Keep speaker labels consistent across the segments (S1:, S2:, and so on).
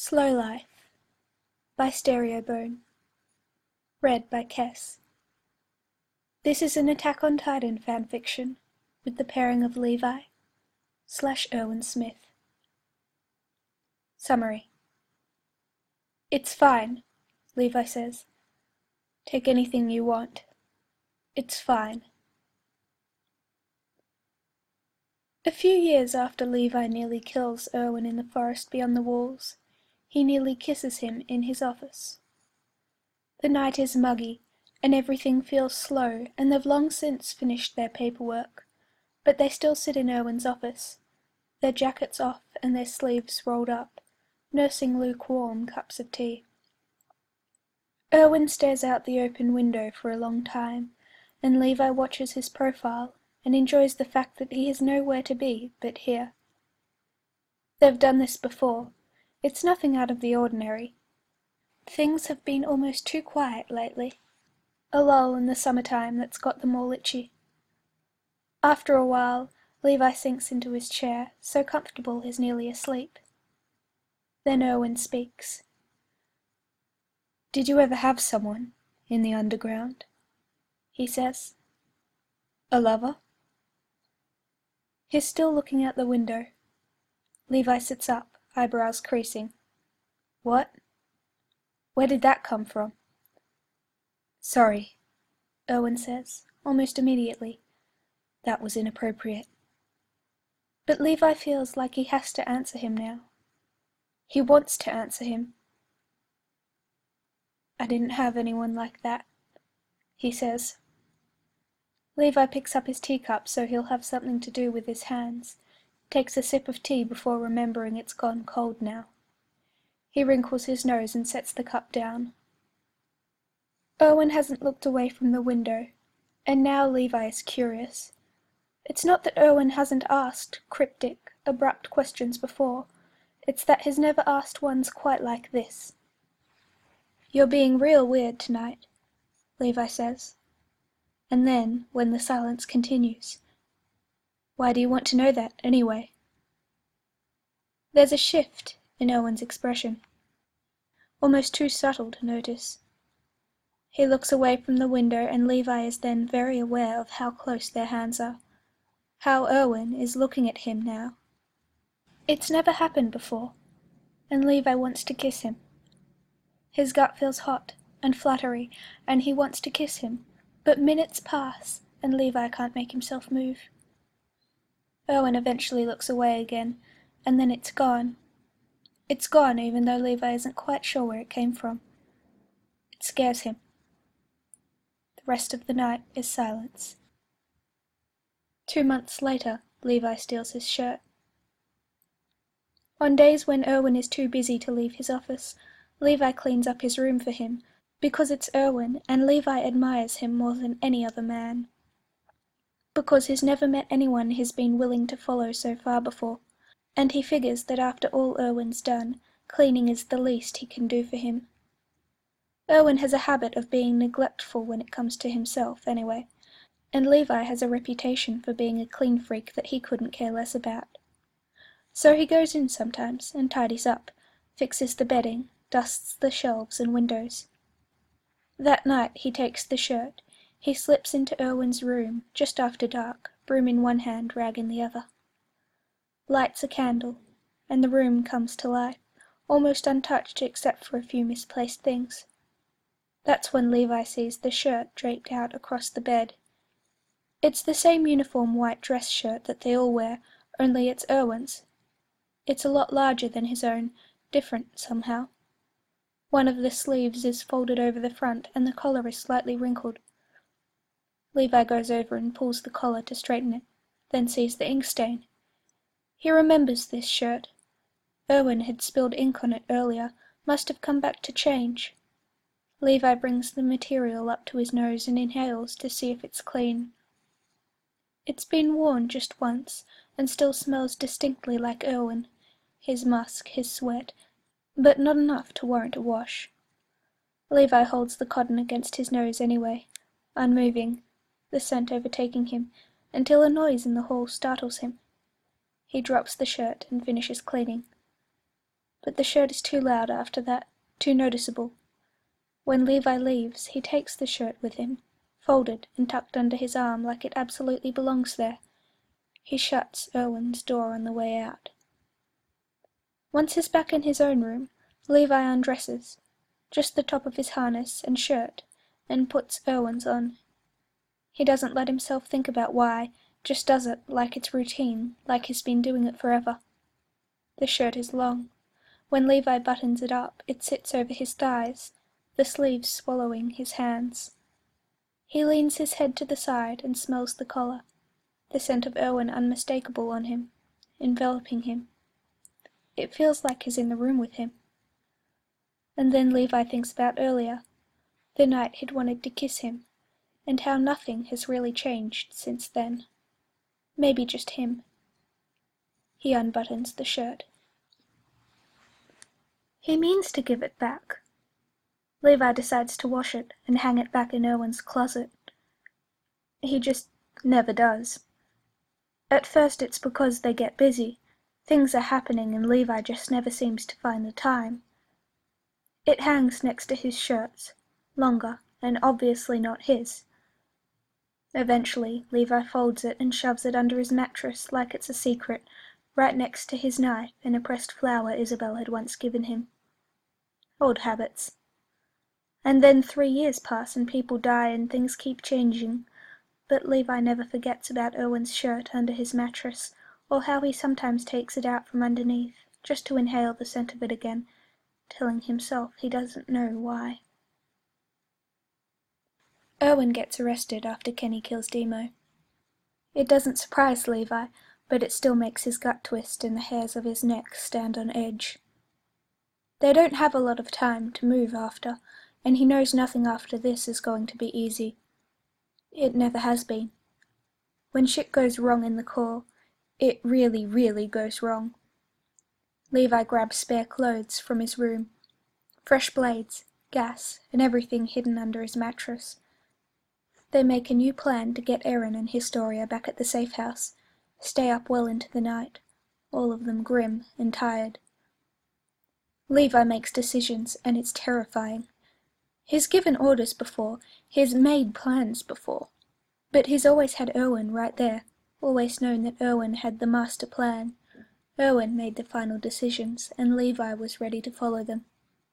S1: Slow Life by Stereobone. Read by Kess. This is an Attack on Titan fanfiction with the pairing of Levi/Erwin Smith. Summary. It's fine, Levi says. Take anything you want. It's fine. A few years after Levi nearly kills Erwin in the forest beyond the walls, he nearly kisses him in his office. The night is muggy, and everything feels slow, and they've long since finished their paperwork, but they still sit in Erwin's office, their jackets off and their sleeves rolled up, nursing lukewarm cups of tea. Erwin stares out the open window for a long time, and Levi watches his profile and enjoys the fact that he has nowhere to be but here. They've done this before. It's nothing out of the ordinary. Things have been almost too quiet lately. A lull in the summertime that's got them all itchy. After a while, Levi sinks into his chair, so comfortable he's nearly asleep. Then Erwin speaks. "Did you ever have someone in the underground?" he says. "A lover?" He's still looking out the window. Levi sits up, eyebrows creasing. "What? Where did that come from?" "Sorry," Erwin says, almost immediately. "That was inappropriate." But Levi feels like he has to answer him now. He wants to answer him. "I didn't have anyone like that," he says. Levi picks up his teacup so he'll have something to do with his hands, takes a sip of tea before remembering it's gone cold now. He wrinkles his nose and sets the cup down. Erwin hasn't looked away from the window, and now Levi is curious. It's not that Erwin hasn't asked cryptic, abrupt questions before, it's that he's never asked ones quite like this. "You're being real weird tonight," Levi says. And then, when the silence continues, "Why do you want to know that, anyway?" There's a shift in Erwin's expression, almost too subtle to notice. He looks away from the window and Levi is then very aware of how close their hands are, how Erwin is looking at him now. It's never happened before, and Levi wants to kiss him. His gut feels hot and fluttery, and he wants to kiss him, but minutes pass and Levi can't make himself move. Erwin eventually looks away again, and then it's gone. It's gone even though Levi isn't quite sure where it came from. It scares him. The rest of the night is silence. 2 months later, Levi steals his shirt. On days when Erwin is too busy to leave his office, Levi cleans up his room for him, because it's Erwin and Levi admires him more than any other man. Because he's never met anyone he's been willing to follow so far before, and he figures that after all Erwin's done, cleaning is the least he can do for him. Erwin has a habit of being neglectful when it comes to himself, anyway, and Levi has a reputation for being a clean freak that he couldn't care less about. So he goes in sometimes and tidies up, fixes the bedding, dusts the shelves and windows. That night he takes the shirt. He slips into Erwin's room, just after dark, broom in one hand, rag in the other. Lights a candle, and the room comes to life, almost untouched except for a few misplaced things. That's when Levi sees the shirt draped out across the bed. It's the same uniform white dress shirt that they all wear, only it's Erwin's. It's a lot larger than his own, different somehow. One of the sleeves is folded over the front and the collar is slightly wrinkled. Levi goes over and pulls the collar to straighten it, then sees the ink stain. He remembers this shirt. Erwin had spilled ink on it earlier, must have come back to change. Levi brings the material up to his nose and inhales to see if it's clean. It's been worn just once, and still smells distinctly like Erwin, his musk, his sweat, but not enough to warrant a wash. Levi holds the cotton against his nose anyway, unmoving, the scent overtaking him, until a noise in the hall startles him. He drops the shirt and finishes cleaning. but the shirt is too loud after that, too noticeable. When Levi leaves, he takes the shirt with him, folded and tucked under his arm like it absolutely belongs there. He shuts Erwin's door on the way out. Once he's back in his own room, Levi undresses, just the top of his harness and shirt, and puts Erwin's on. He doesn't let himself think about why, just does it like it's routine, like he's been doing it forever. The shirt is long. When Levi buttons it up, it sits over his thighs, the sleeves swallowing his hands. He leans his head to the side and smells the collar, the scent of Erwin unmistakable on him, enveloping him. It feels like he's in the room with him. And then Levi thinks about earlier, the night he'd wanted to kiss him, and how nothing has really changed since then. Maybe just him. He unbuttons the shirt. He means to give it back. Levi decides to wash it and hang it back in Erwin's closet. He just never does. At first it's because they get busy. Things are happening and Levi just never seems to find the time. It hangs next to his shirts, longer and obviously not his. Eventually, Levi folds it and shoves it under his mattress like it's a secret, right next to his knife and a pressed flower Isabel had once given him. Old habits. And then 3 years pass and people die and things keep changing, but Levi never forgets about Erwin's shirt under his mattress, or how he sometimes takes it out from underneath, just to inhale the scent of it again, telling himself he doesn't know why. Erwin gets arrested after Kenny kills Demo. It doesn't surprise Levi, but it still makes his gut twist and the hairs of his neck stand on edge. They don't have a lot of time to move after, and he knows nothing after this is going to be easy. It never has been. When shit goes wrong in the Corps, it really, really goes wrong. Levi grabs spare clothes from his room, fresh blades, gas, and everything hidden under his mattress. They make a new plan to get Erin and Historia back at the safe house, stay up well into the night, all of them grim and tired. Levi makes decisions, and it's terrifying. He's given orders before, he's made plans before, but he's always had Erwin right there, always known that Erwin had the master plan. Erwin made the final decisions, and Levi was ready to follow them.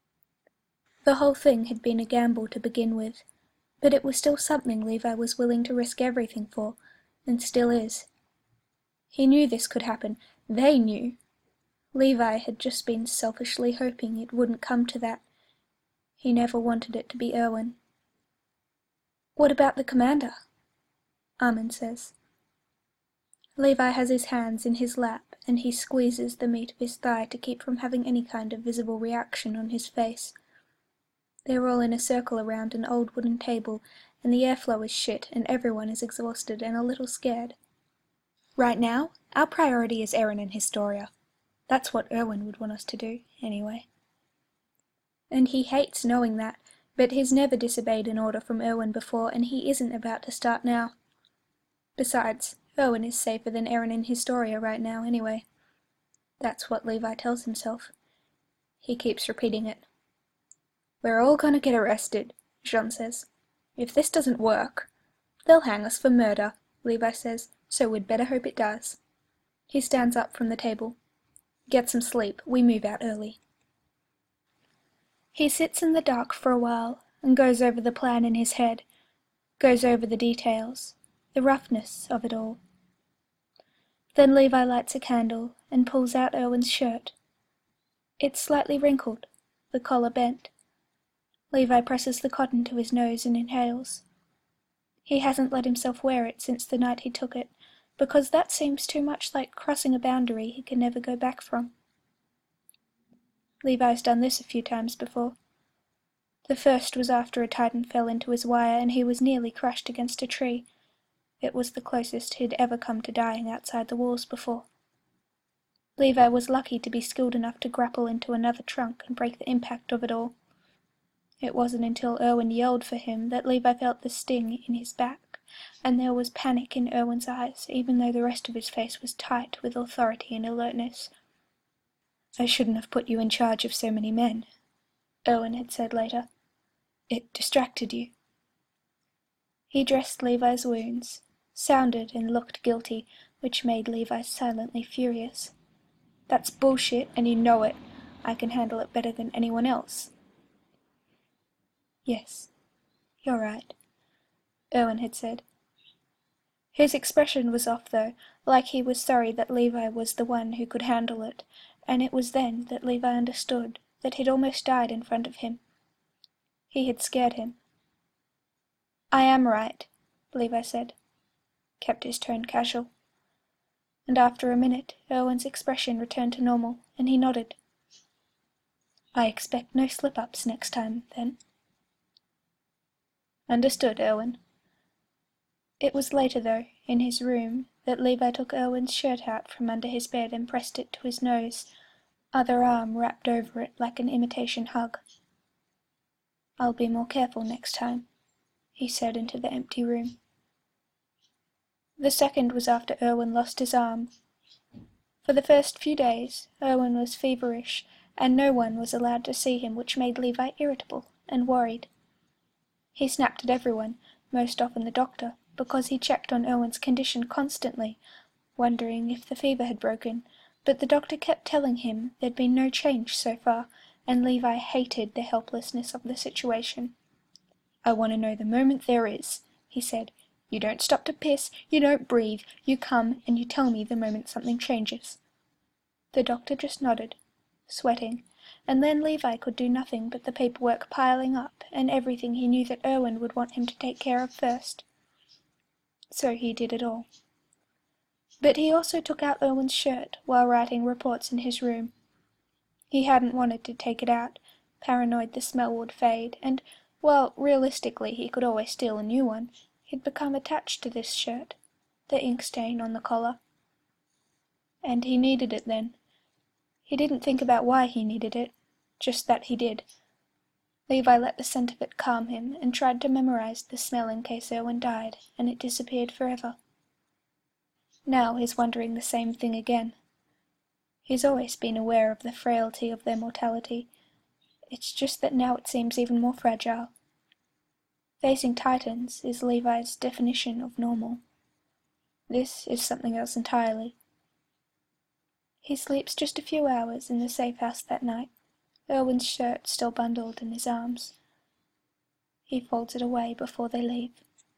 S1: The whole thing had been a gamble to begin with, but it was still something Levi was willing to risk everything for, and still is. He knew this could happen. They knew. Levi had just been selfishly hoping it wouldn't come to that. He never wanted it to be Erwin. "What about the commander?" Armin says. Levi has his hands in his lap, and he squeezes the meat of his thigh to keep from having any kind of visible reaction on his face. They're all in a circle around an old wooden table, and the airflow is shit, and everyone is exhausted and a little scared. Right now, our priority is Erin and Historia. That's what Erwin would want us to do, anyway. And he hates knowing that, but he's never disobeyed an order from Erwin before, and he isn't about to start now. Besides, Erwin is safer than Erin and Historia right now, anyway. That's what Levi tells himself. He keeps repeating it. "We're all gonna get arrested," Jean says. "If this doesn't work..." "They'll hang us for murder," Levi says, "so we'd better hope it does." He stands up from the table. "Get some sleep, we move out early." He sits in the dark for a while, and goes over the plan in his head, goes over the details, the roughness of it all. Then Levi lights a candle and pulls out Erwin's shirt. It's slightly wrinkled, the collar bent. Levi presses the cotton to his nose and inhales. He hasn't let himself wear it since the night he took it, because that seems too much like crossing a boundary he can never go back from. Levi's done this a few times before. The first was after a Titan fell into his wire and he was nearly crushed against a tree. It was the closest he'd ever come to dying outside the walls before. Levi was lucky to be skilled enough to grapple into another trunk and break the impact of it all. It wasn't until Erwin yelled for him that Levi felt the sting in his back, and there was panic in Erwin's eyes, even though the rest of his face was tight with authority and alertness. "I shouldn't have put you in charge of so many men," Owen had said later. "It distracted you." He dressed Levi's wounds, sounded and looked guilty, which made Levi silently furious. "That's bullshit, and you know it. I can handle it better than anyone else." "Yes, you're right," Owen had said. His expression was off though, like he was sorry that Levi was the one who could handle it, and it was then that Levi understood that he'd almost died in front of him. He had scared him. "I am right," Levi said, kept his tone casual. And after a minute, Owen's expression returned to normal, and he nodded. "I expect no slip-ups next time, then." "Understood, Owen." It was later, though, in his room, that Levi took Owen's shirt out from under his bed and pressed it to his nose, other arm wrapped over it like an imitation hug. "I'll be more careful next time," he said into the empty room. The second was after Owen lost his arm. For the first few days, Owen was feverish, and no one was allowed to see him, which made Levi irritable and worried. He snapped at everyone, most often the doctor, because he checked on Owen's condition constantly, wondering if the fever had broken, but the doctor kept telling him there'd been no change so far, and Levi hated the helplessness of the situation. "I want to know the moment there is," he said. "You don't stop to piss, you don't breathe, you come and you tell me the moment something changes." The doctor just nodded, sweating, and then Levi could do nothing but the paperwork piling up and everything he knew that Owen would want him to take care of first. So he did it all. But he also took out Owen's shirt while writing reports in his room. He hadn't wanted to take it out, paranoid the smell would fade, and, well, realistically he could always steal a new one, he'd become attached to this shirt, the ink stain on the collar. And he needed it then. He didn't think about why he needed it, just that he did. Levi let the scent of it calm him and tried to memorize the smell in case Owen died, and it disappeared forever. Now he's wondering the same thing again. He's always been aware of the frailty of their mortality. It's just that now it seems even more fragile. Facing Titans is Levi's definition of normal. This is something else entirely. He sleeps just a few hours in the safe house that night, Owen's shirt still bundled in his arms. He folds it away before they leave.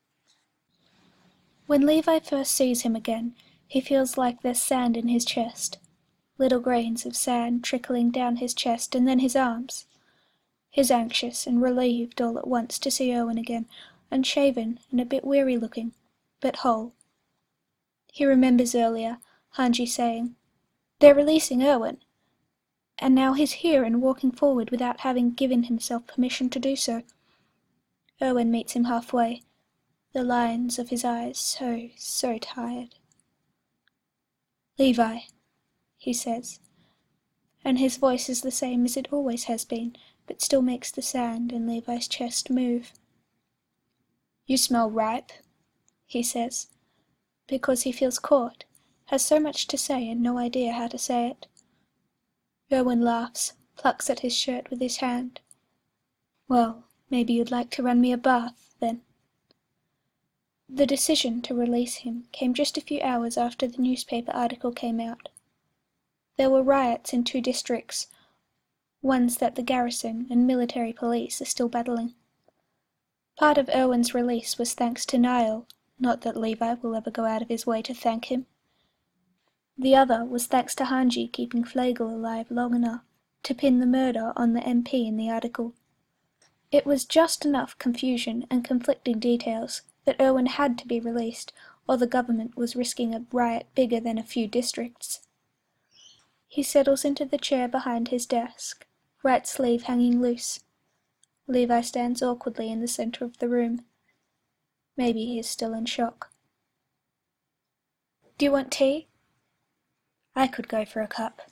S1: When Levi first sees him again, he feels like there's sand in his chest. Little grains of sand trickling down his chest and then his arms. He's anxious and relieved all at once to see Owen again, unshaven and a bit weary looking, but whole. He remembers earlier Hanji saying, "They're releasing Owen," and now he's here and walking forward without having given himself permission to do so. Owen meets him halfway, the lines of his eyes so tired. "Levi," he says, and his voice is the same as it always has been, but still makes the sand in Levi's chest move. "You smell ripe," he says, because he feels caught, has so much to say and no idea how to say it. Owen laughs, plucks at his shirt with his hand. "Well, maybe you'd like to run me a bath, then." The decision to release him came just a few hours after the newspaper article came out. There were riots in 2 districts, ones that the garrison and military police are still battling. Part of Owen's release was thanks to Niall, not that Levi will ever go out of his way to thank him. The other was thanks to Hanji keeping Flegel alive long enough to pin the murder on the MP in the article. It was just enough confusion and conflicting details that Owen had to be released, or the government was risking a riot bigger than a few districts. He settles into the chair behind his desk, right sleeve hanging loose. Levi stands awkwardly in the center of the room. Maybe he is still in shock. "Do you want tea?" "I could go for a cup."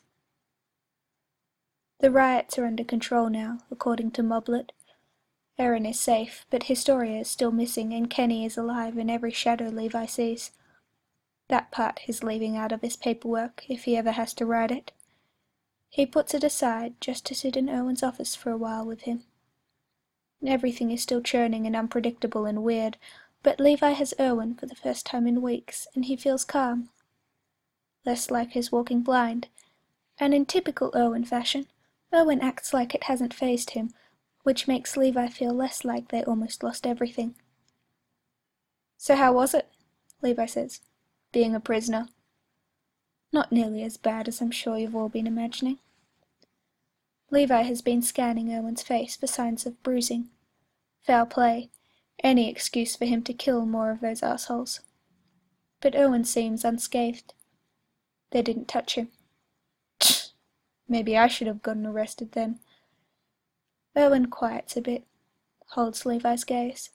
S1: The riots are under control now, according to Moblet. Erin is safe, but Historia is still missing and Kenny is alive in every shadow Levi sees. That part he's leaving out of his paperwork if he ever has to write it. He puts it aside just to sit in Owen's office for a while with him. Everything is still churning and unpredictable and weird, but Levi has Owen for the first time in weeks, and he feels calm. Less like his walking blind, and in typical Owen fashion, Owen acts like it hasn't fazed him, which makes Levi feel less like they almost lost everything. "So how was it?" Levi says, "being a prisoner?" "Not nearly as bad as I'm sure you've all been imagining." Levi has been scanning Owen's face for signs of bruising. Foul play. Any excuse for him to kill more of those assholes. But Owen seems unscathed. They didn't touch him. Maybe I should have gotten arrested then. Owen quiets a bit, holds Levi's gaze.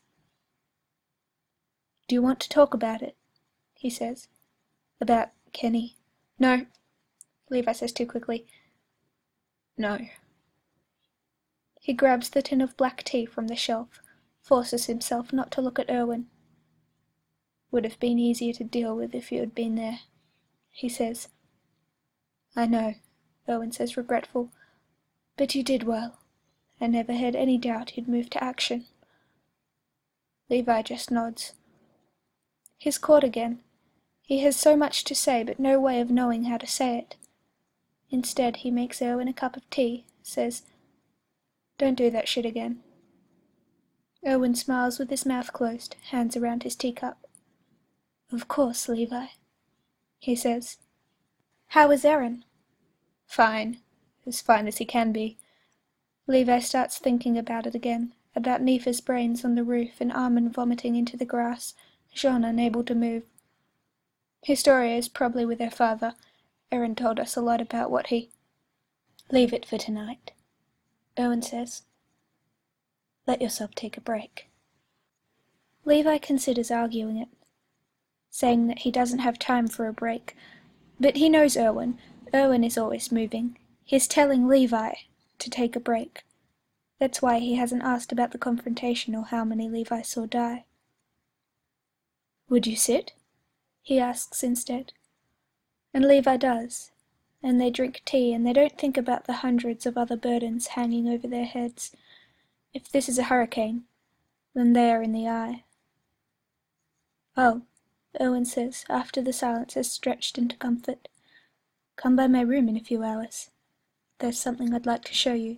S1: "Do you want to talk about it?" he says. "About Kenny?" "No," Levi says too quickly. "No." He grabs the tin of black tea from the shelf, forces himself not to look at Owen. "Would have been easier to deal with if you had been there," he says. "I know," Owen says, regretful. "But you did well. I never had any doubt you'd move to action." Levi just nods. He's caught again. He has so much to say, but no way of knowing how to say it. Instead, he makes Owen a cup of tea, says, "Don't do that shit again." Owen smiles with his mouth closed, hands around his teacup. "Of course, Levi," he says. "How is Erin?" "Fine. As fine as he can be." Levi starts thinking about it again, about Nefa's brains on the roof and Armin vomiting into the grass, Jean unable to move. Historia is probably with her father. Erin told us a lot about what he... "Leave it for tonight," Owen says. "Let yourself take a break." Levi considers arguing it, saying that he doesn't have time for a break, but he knows Owen. Owen is always moving. He's telling Levi to take a break. That's why he hasn't asked about the confrontation or how many Levi saw die. "Would you sit?" he asks instead. And Levi does, and they drink tea and they don't think about the hundreds of other burdens hanging over their heads. If this is a hurricane, then they are in the eye. "Oh," Owen says after the silence has stretched into comfort. "Come by my room in a few hours. There's something I'd like to show you."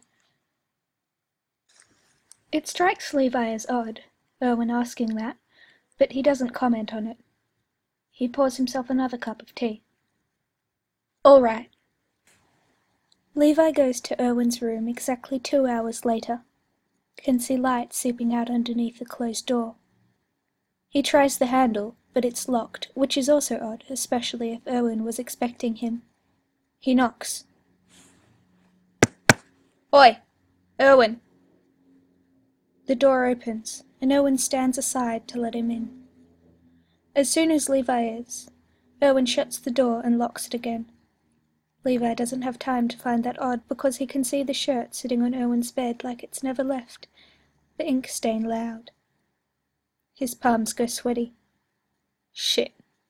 S1: It strikes Levi as odd, Owen asking that, but he doesn't comment on it. He pours himself another cup of tea. "All right." Levi goes to Owen's room exactly 2 hours later. Can see light seeping out underneath the closed door. He tries the handle, but it's locked, which is also odd, especially if Owen was expecting him. He knocks. "Oi! Owen!" The door opens, and Owen stands aside to let him in. As soon as Levi is, Owen shuts the door and locks it again. Levi doesn't have time to find that odd because he can see the shirt sitting on Owen's bed like it's never left, the ink stain loud. His palms go sweaty. Shit.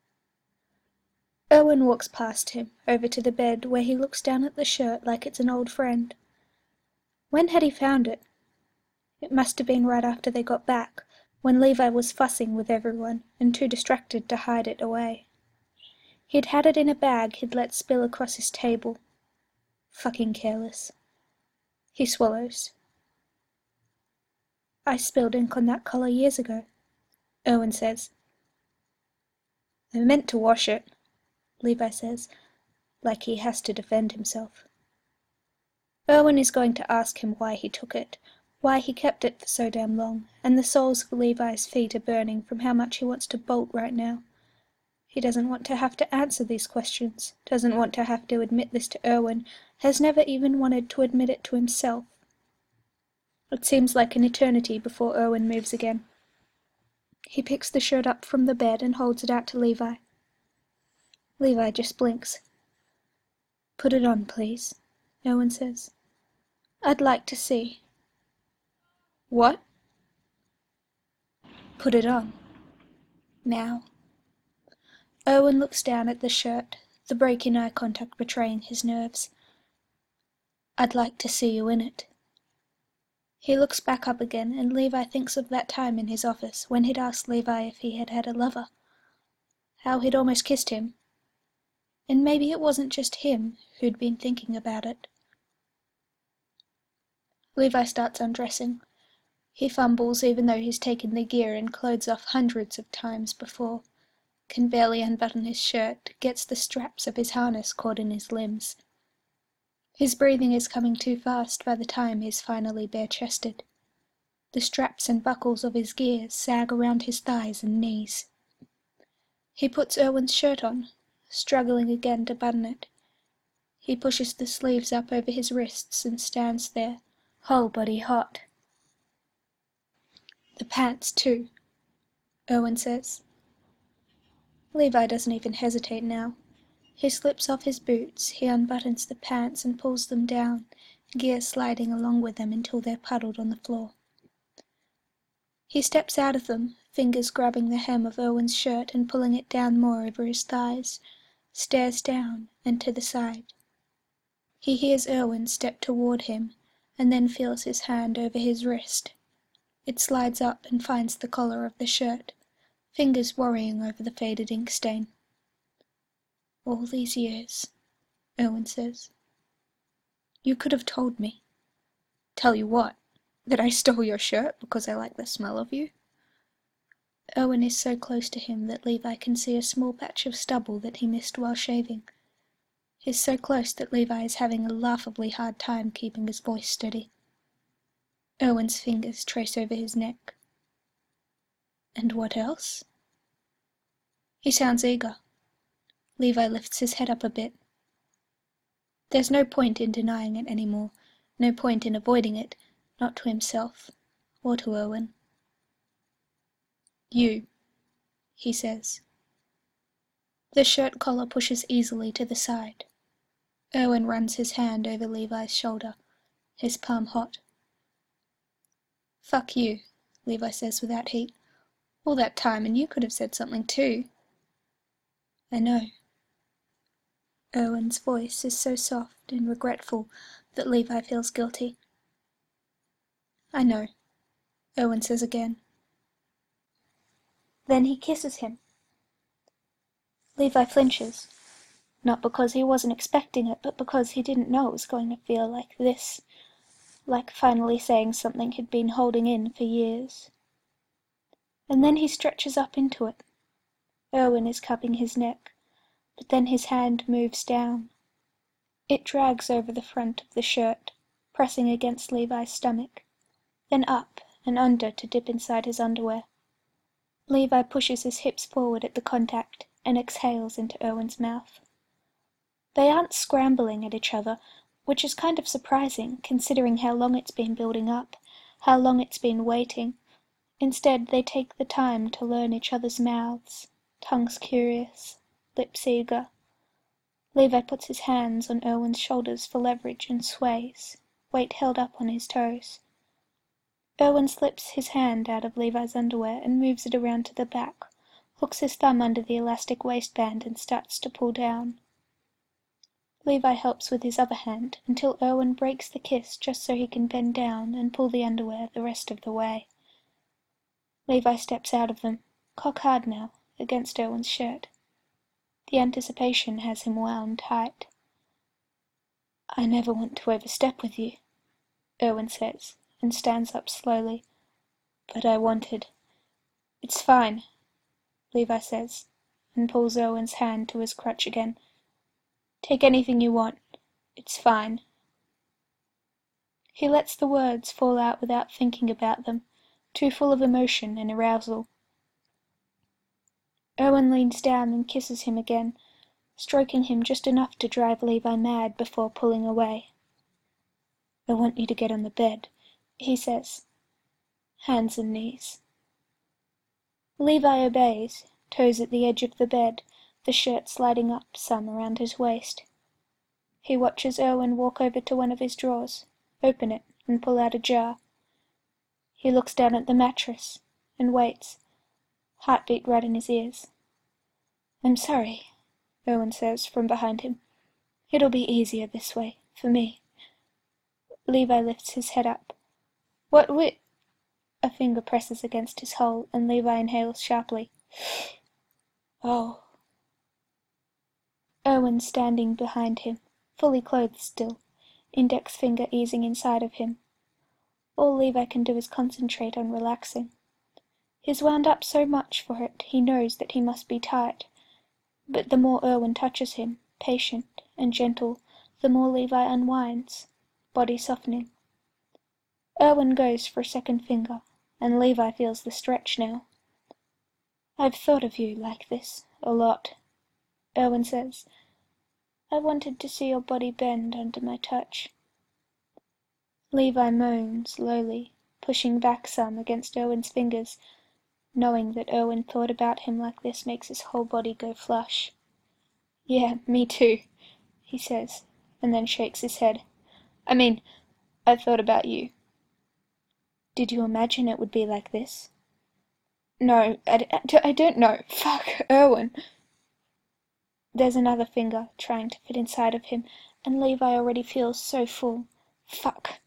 S1: Owen walks past him, over to the bed where he looks down at the shirt like it's an old friend. When had he found it? It must have been right after they got back, when Levi was fussing with everyone and too distracted to hide it away. He'd had it in a bag he'd let spill across his table. Fucking careless. He swallows. "I spilled ink on that collar years ago," Owen says. "I meant to wash it," Levi says, like he has to defend himself. Owen is going to ask him why he took it, why he kept it for so damn long, and the soles of Levi's feet are burning from how much he wants to bolt right now. He doesn't want to have to answer these questions, doesn't want to have to admit this to Owen, has never even wanted to admit it to himself. It seems like an eternity before Owen moves again. He picks the shirt up from the bed and holds it out to Levi. Levi just blinks. "Put it on, please," Owen says. "I'd like to see." "What?" "Put it on. Now." Owen looks down at the shirt, the break in eye contact betraying his nerves. I'd like to see you in it." He looks back up again, and Levi thinks of that time in his office when he'd asked Levi if he had had a lover. How he'd almost kissed him. And maybe it wasn't just him who'd been thinking about it. Levi starts undressing. He fumbles even though he's taken the gear and clothes off hundreds of times before, can barely unbutton his shirt, gets the straps of his harness caught in his limbs. His breathing is coming too fast by the time he's finally bare-chested. The straps and buckles of his gear sag around his thighs and knees. He puts Erwin's shirt on, struggling again to button it. He pushes the sleeves up over his wrists and stands there, whole body hot. "The pants, too," Erwin says. Levi doesn't even hesitate now. He slips off his boots, he unbuttons the pants and pulls them down, gear sliding along with them until they're puddled on the floor. He steps out of them, fingers grabbing the hem of Erwin's shirt and pulling it down more over his thighs, stares down and to the side. He hears Erwin step toward him, and then feels his hand over his wrist. It slides up and finds the collar of the shirt, fingers worrying over the faded ink stain. "All these years," Erwin says. "You could have told me." "Tell you what? That I stole your shirt because I like the smell of you?" Erwin is so close to him that Levi can see a small patch of stubble that he missed while shaving. He's so close that Levi is having a laughably hard time keeping his voice steady. Erwin's fingers trace over his neck. "And what else?" He sounds eager. Levi lifts his head up a bit. There's no point in denying it anymore, no point in avoiding it, not to himself, or to Erwin. "You," he says. The shirt collar pushes easily to the side. Erwin runs his hand over Levi's shoulder, his palm hot. "Fuck you," Levi says without heat. "All that time and you could have said something too." "I know." Erwin's voice is so soft and regretful that Levi feels guilty. "I know," Erwin says again. Then he kisses him. Levi flinches, not because he wasn't expecting it, but because he didn't know it was going to feel like this, like finally saying something he'd been holding in for years. And then he stretches up into it. Erwin is cupping his neck, but then his hand moves down. It drags over the front of the shirt, pressing against Levi's stomach, then up and under to dip inside his underwear. Levi pushes his hips forward at the contact and exhales into Erwin's mouth. They aren't scrambling at each other, which is kind of surprising considering how long it's been building up, how long it's been waiting. Instead, they take the time to learn each other's mouths, tongues curious, lips eager. Levi puts his hands on Erwin's shoulders for leverage and sways, weight held up on his toes. Erwin slips his hand out of Levi's underwear and moves it around to the back, hooks his thumb under the elastic waistband and starts to pull down. Levi helps with his other hand until Erwin breaks the kiss just so he can bend down and pull the underwear the rest of the way. Levi steps out of them, cock hard now, against Erwin's shirt. The anticipation has him wound tight. "I never want to overstep with you," Erwin says, and stands up slowly. "But I wanted." "It's fine," Levi says, and pulls Erwin's hand to his crutch again. "Take anything you want. It's fine." He lets the words fall out without thinking about them, too full of emotion and arousal. Erwin leans down and kisses him again, stroking him just enough to drive Levi mad before pulling away. "I want you to get on the bed," he says. Hands and knees. Levi obeys, toes at the edge of the bed, the shirt sliding up some around his waist. He watches Erwin walk over to one of his drawers, open it, and pull out a jar. He looks down at the mattress, and waits, heartbeat right in his ears. "I'm sorry," Erwin says from behind him. "It'll be easier this way, for me. Levi lifts his head up. What wi— A finger presses against his hole, and Levi inhales sharply. Oh. Erwin's standing behind him, fully clothed still, index finger easing inside of him. All Levi can do is concentrate on relaxing. He's wound up so much for it, he knows that he must be tight. But the more Erwin touches him, patient and gentle, the more Levi unwinds, body softening. Erwin goes for a second finger, and Levi feels the stretch now. I've thought of you like this, a lot, Erwin says. I wanted to see your body bend under my touch. Levi moans lowly, pushing back some against Erwin's fingers. Knowing that Erwin thought about him like this makes his whole body go flush. Yeah, me too, he says, and then shakes his head. I thought about you. Did you imagine it would be like this? No, I don't know. Fuck, Erwin. There's another finger trying to fit inside of him, and Levi already feels so full. Fuck.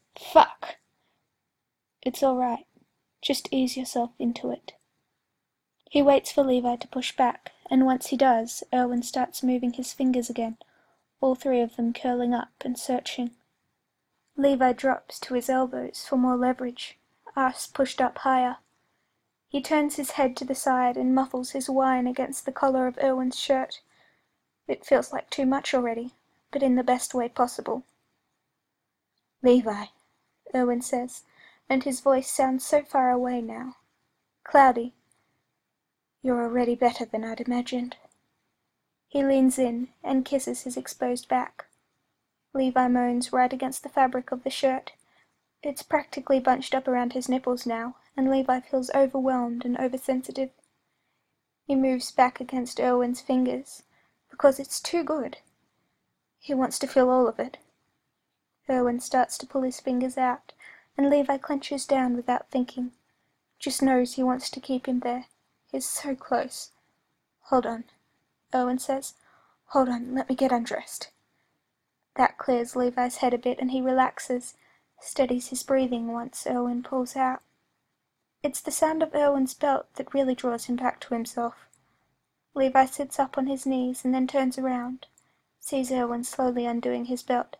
S1: It's all right. Just ease yourself into it. He waits for Levi to push back, and once he does, Erwin starts moving his fingers again, all three of them curling up and searching. Levi drops to his elbows for more leverage, arse pushed up higher. He turns his head to the side and muffles his whine against the collar of Erwin's shirt. It feels like too much already, but in the best way possible. Levi, Erwin says, and his voice sounds so far away now. Cloudy. You're already better than I'd imagined. He leans in and kisses his exposed back. Levi moans right against the fabric of the shirt. It's practically bunched up around his nipples now, and Levi feels overwhelmed and oversensitive. He moves back against Erwin's fingers, because it's too good. He wants to feel all of it. Erwin starts to pull his fingers out, and Levi clenches down without thinking. Just knows he wants to keep him there. He's so close. Hold on, Erwin says. Hold on, let me get undressed. That clears Levi's head a bit and he relaxes, steadies his breathing once Erwin pulls out. It's the sound of Erwin's belt that really draws him back to himself. Levi sits up on his knees and then turns around, sees Erwin slowly undoing his belt.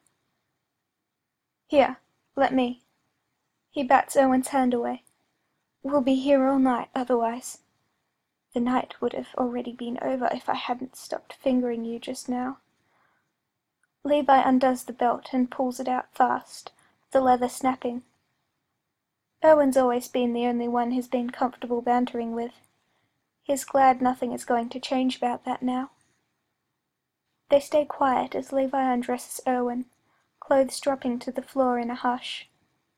S1: Here, let me. He bats Erwin's hand away. We'll be here all night otherwise. The night would have already been over if I hadn't stopped fingering you just now. Levi undoes the belt and pulls it out fast, the leather snapping. Erwin's always been the only one he's been comfortable bantering with. He's glad nothing is going to change about that now. They stay quiet as Levi undresses Erwin, clothes dropping to the floor in a hush.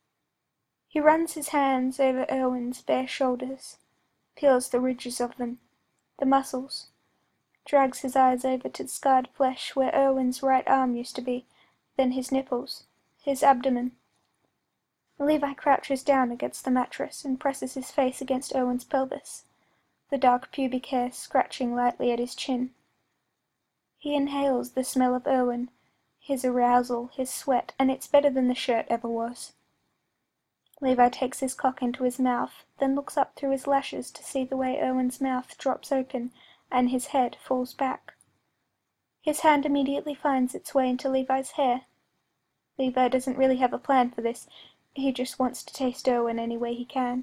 S1: He runs his hands over Erwin's bare shoulders, peels the ridges of them, the muscles, drags his eyes over to the scarred flesh where Erwin's right arm used to be, then his nipples, his abdomen. Levi crouches down against the mattress and presses his face against Erwin's pelvis, the dark pubic hair scratching lightly at his chin. He inhales the smell of Erwin, his arousal, his sweat, and it's better than the shirt ever was. Levi takes his cock into his mouth, then looks up through his lashes to see the way Erwin's mouth drops open and his head falls back. His hand immediately finds its way into Levi's hair. Levi doesn't really have a plan for this. He just wants to taste Erwin any way he can.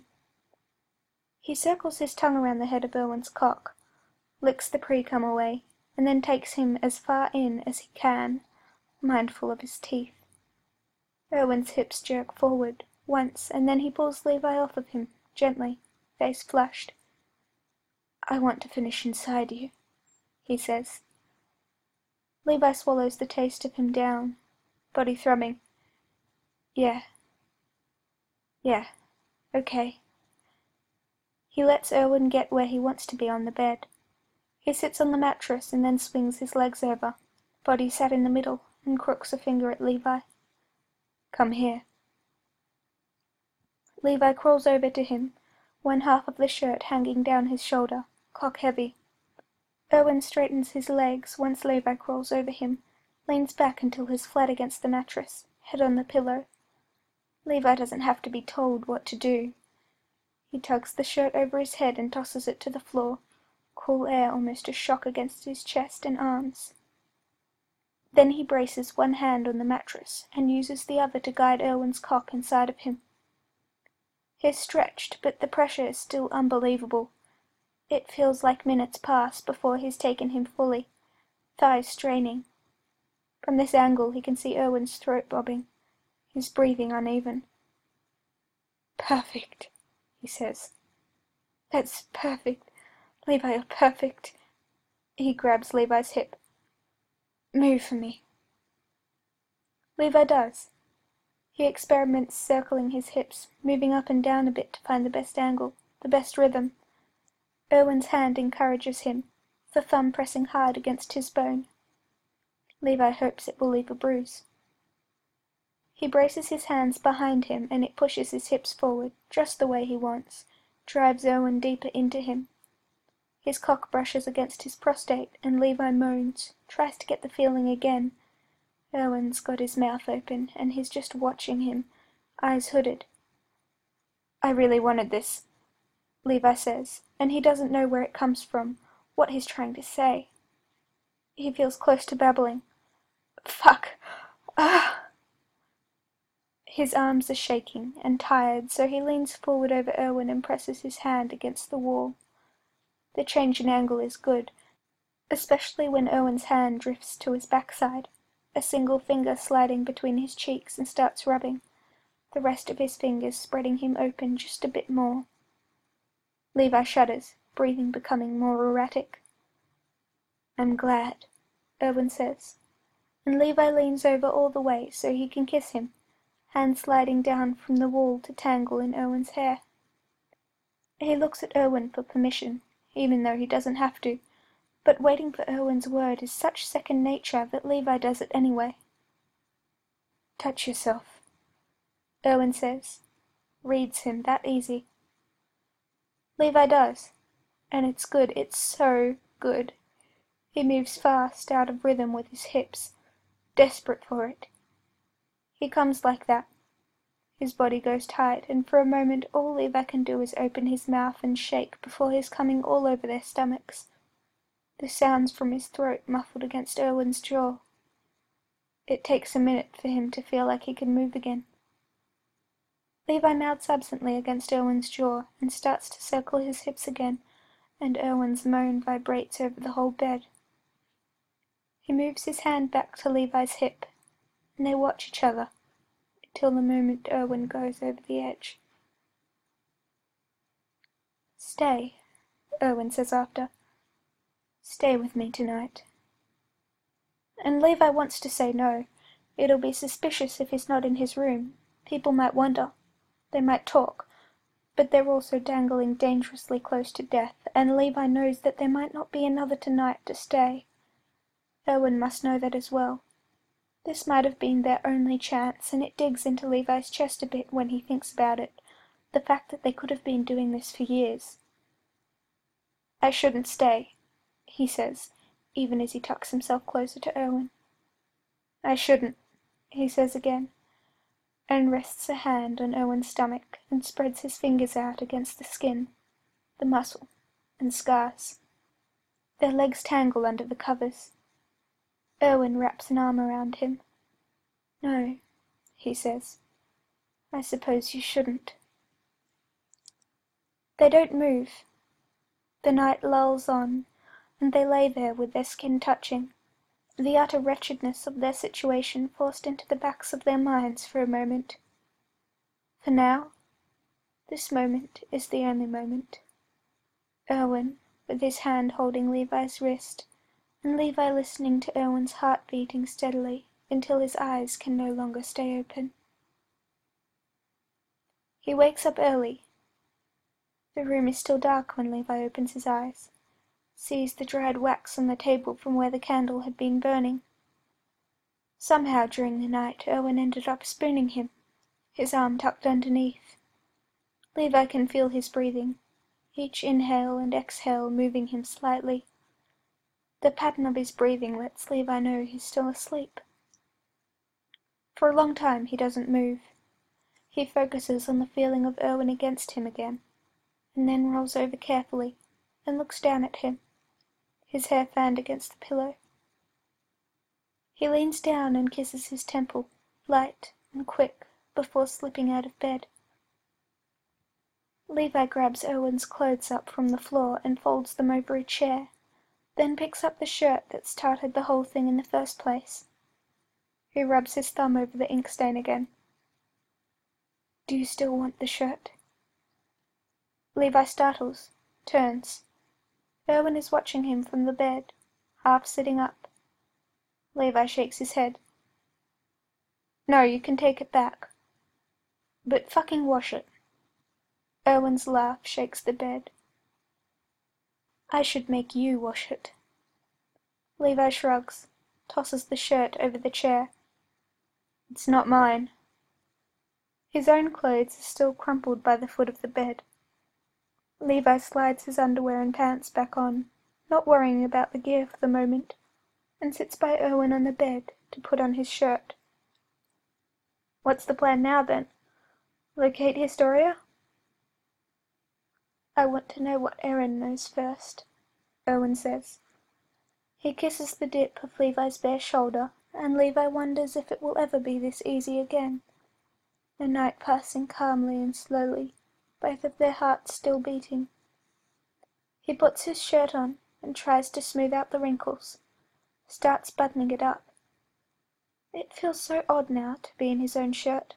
S1: He circles his tongue around the head of Erwin's cock, licks the pre-cum away, and then takes him as far in as he can, mindful of his teeth. Erwin's hips jerk forward once, and then he pulls Levi off of him, gently, face flushed. I want to finish inside you, he says. Levi swallows the taste of him down, body thrumming. Yeah, okay. He lets Erwin get where he wants to be on the bed. He sits on the mattress and then swings his legs over, body sat in the middle, and crooks a finger at Levi. Come here. Levi crawls over to him, one half of the shirt hanging down his shoulder, cock heavy. Erwin straightens his legs once Levi crawls over him, leans back until he's flat against the mattress, head on the pillow. Levi doesn't have to be told what to do. He tugs the shirt over his head and tosses it to the floor, cool air almost a shock against his chest and arms. Then he braces one hand on the mattress and uses the other to guide Erwin's cock inside of him. He's stretched, but the pressure is still unbelievable. It feels like minutes pass before he's taken him fully, thighs straining. From this angle he can see Erwin's throat bobbing, his breathing uneven. "Perfect," he says. "That's perfect. Levi, you're perfect." He grabs Levi's hip. "Move for me." Levi does. He experiments circling his hips, moving up and down a bit to find the best angle, the best rhythm. Erwin's hand encourages him, the thumb pressing hard against his bone. Levi hopes it will leave a bruise. He braces his hands behind him and it pushes his hips forward, just the way he wants, drives Erwin deeper into him. His cock brushes against his prostate and Levi moans, tries to get the feeling again. Erwin's got his mouth open and he's just watching him, eyes hooded. "I really wanted this," Levi says, and he doesn't know where it comes from, what he's trying to say. He feels close to babbling. "Fuck! Ah!" His arms are shaking and tired, so he leans forward over Erwin and presses his hand against the wall. The change in angle is good, especially when Erwin's hand drifts to his backside, a single finger sliding between his cheeks and starts rubbing, the rest of his fingers spreading him open just a bit more. Levi shudders, breathing becoming more erratic. "I'm glad," Erwin says, and Levi leans over all the way so he can kiss him, hand sliding down from the wall to tangle in Erwin's hair. He looks at Erwin for permission, even though he doesn't have to, but waiting for Erwin's word is such second nature that Levi does it anyway. "Touch yourself," Erwin says, reads him that easy. Levi does, and it's good, it's so good. He moves fast, out of rhythm with his hips, desperate for it. He comes like that. His body goes tight, and for a moment all Levi can do is open his mouth and shake before he's coming all over their stomachs. The sounds from his throat muffled against Erwin's jaw. It takes a minute for him to feel like he can move again. Levi mouths absently against Erwin's jaw and starts to circle his hips again, and Erwin's moan vibrates over the whole bed. He moves his hand back to Levi's hip, and they watch each other until the moment Erwin goes over the edge. "Stay," Erwin says after. "Stay with me tonight." And Levi wants to say no. It'll be suspicious if he's not in his room. People might wonder. They might talk. But they're also dangling dangerously close to death, and Levi knows that there might not be another tonight to stay. Erwin must know that as well. This might have been their only chance, and it digs into Levi's chest a bit when he thinks about it, the fact that they could have been doing this for years. "I shouldn't stay," he says, even as he tucks himself closer to Erwin. "I shouldn't," he says again, and rests a hand on Erwin's stomach and spreads his fingers out against the skin, the muscle, and scars. Their legs tangle under the covers. Erwin wraps an arm around him. "No," he says. "I suppose you shouldn't." They don't move. The night lulls on, and they lay there with their skin touching, the utter wretchedness of their situation forced into the backs of their minds for a moment. For now, this moment is the only moment. Erwin, with his hand holding Levi's wrist, and Levi listening to Erwin's heart beating steadily until his eyes can no longer stay open. He wakes up early. The room is still dark when Levi opens his eyes, sees the dried wax on the table from where the candle had been burning. Somehow during the night Erwin ended up spooning him, his arm tucked underneath. Levi can feel his breathing, each inhale and exhale moving him slightly. The pattern of his breathing lets Levi know he's still asleep. For a long time he doesn't move. He focuses on the feeling of Erwin against him again, and then rolls over carefully and looks down at him, his hair fanned against the pillow. He leans down and kisses his temple, light and quick, before slipping out of bed. Levi grabs Erwin's clothes up from the floor and folds them over a chair, then picks up the shirt that started the whole thing in the first place. He rubs his thumb over the ink stain again. "Do you still want the shirt?" Levi startles, turns. Erwin is watching him from the bed, half sitting up. Levi shakes his head. "No, you can take it back. But fucking wash it." Erwin's laugh shakes the bed. "I should make you wash it." Levi shrugs, tosses the shirt over the chair. "It's not mine." His own clothes are still crumpled by the foot of the bed. Levi slides his underwear and pants back on, not worrying about the gear for the moment, and sits by Erwin on the bed to put on his shirt. "What's the plan now, then? Locate Historia?" "I want to know what Eren knows first," Erwin says. He kisses the dip of Levi's bare shoulder, and Levi wonders if it will ever be this easy again. The night passing calmly and slowly, both of their hearts still beating. He puts his shirt on and tries to smooth out the wrinkles, starts buttoning it up. It feels so odd now to be in his own shirt.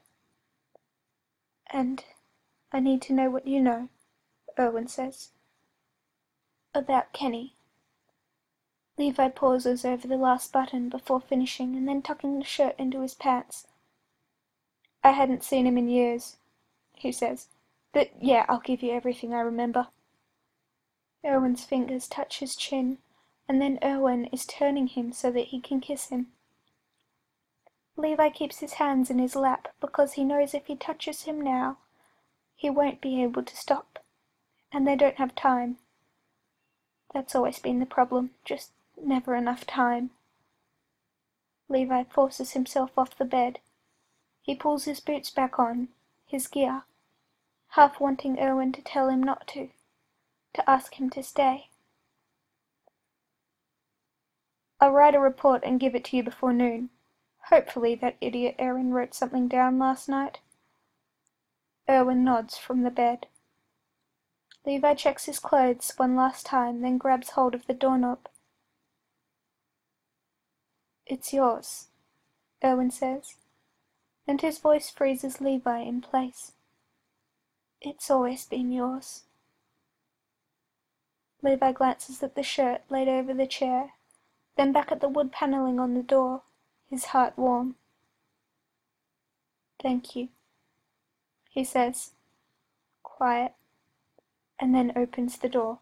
S1: "And I need to know what you know," Erwin says. "About Kenny." Levi pauses over the last button before finishing and then tucking the shirt into his pants. "I hadn't seen him in years," he says. "But yeah, I'll give you everything I remember." Erwin's fingers touch his chin, and then Erwin is turning him so that he can kiss him. Levi keeps his hands in his lap because he knows if he touches him now, he won't be able to stop, and they don't have time. That's always been the problem, just never enough time. Levi forces himself off the bed. He pulls his boots back on, his gear, half wanting Erwin to tell him not to ask him to stay. "I'll write a report and give it to you before noon. Hopefully that idiot Eren wrote something down last night." Erwin nods from the bed. Levi checks his clothes one last time, then grabs hold of the doorknob. "It's yours," Erwin says, and his voice freezes Levi in place. "It's always been yours." Levi glances at the shirt laid over the chair, then back at the wood paneling on the door, his heart warm. "Thank you," he says, quiet, and then opens the door.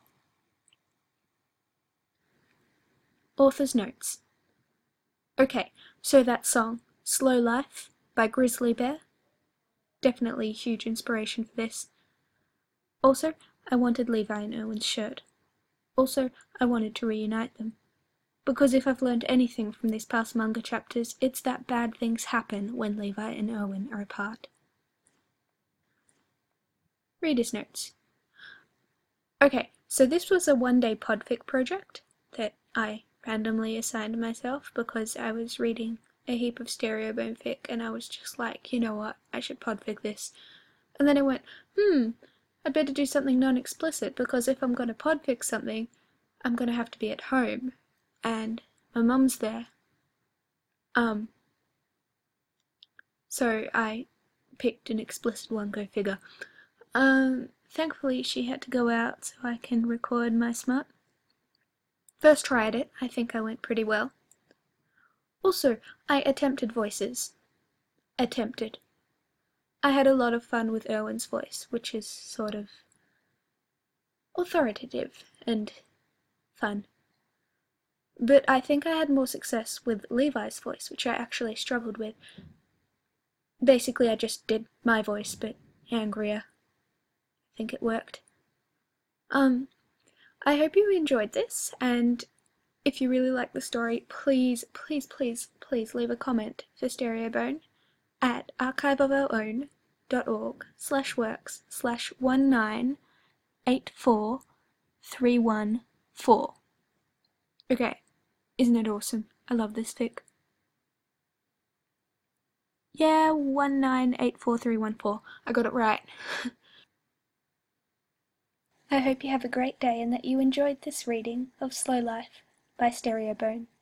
S1: Author's notes. Okay, so that song, Slow Life, by Grizzly Bear, definitely a huge inspiration for this. Also, I wanted Levi and Erwin's shirt. Also, I wanted to reunite them. Because if I've learned anything from these past manga chapters, it's that bad things happen when Levi and Erwin are apart. Reader's notes. Okay, so this was a one-day podfic project that I randomly assigned myself because I was reading a heap of Stereobone fic and I was just like, you know what, I should podfic this. And then I went, I'd better do something non-explicit because if I'm going to podfic something, I'm going to have to be at home. And my mum's there. So I picked an explicit one, go figure. Thankfully she had to go out so I can record my smut. First try at it, I think I went pretty well. Also, I attempted voices. Attempted. I had a lot of fun with Erwin's voice, which is sort of authoritative and fun. But I think I had more success with Levi's voice, which I actually struggled with. Basically, I just did my voice, but angrier. I think it worked. I hope you enjoyed this, and if you really like the story, please, please, please, please leave a comment for Stereobone at Archive of Our Own stereo.org/works/1984314. Okay, isn't it awesome? I love this fic. Yeah, 1984314. I got it right. I hope you have a great day and that you enjoyed this reading of Slow Life by Stereobone.